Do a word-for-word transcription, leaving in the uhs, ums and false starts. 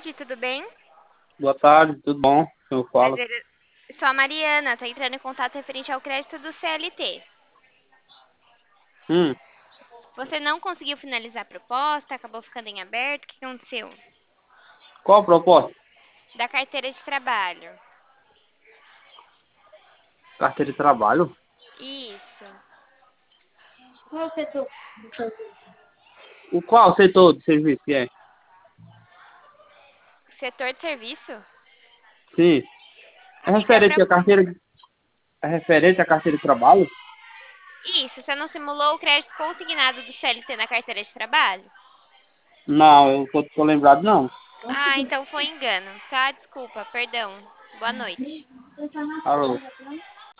tarde, tudo bem? Boa tarde, tudo bom? Eu falo. Prazer. Sou a Mariana, tô entrando em contato referente ao crédito do C L T. Hum, Você não conseguiu finalizar a proposta, acabou ficando em aberto, o que aconteceu? qual a proposta? Da carteira de trabalho. Carteira de trabalho? Isso. O qual setor de serviço que é? Setor de serviço? Sim. É Amiga, referente pra... à carteira de... É referente à carteira de trabalho? Isso, você não simulou o crédito consignado do C L T na carteira de trabalho? Não, eu tô, tô lembrado não. Ah, então foi engano. Tá, desculpa, perdão. Boa noite. Alô.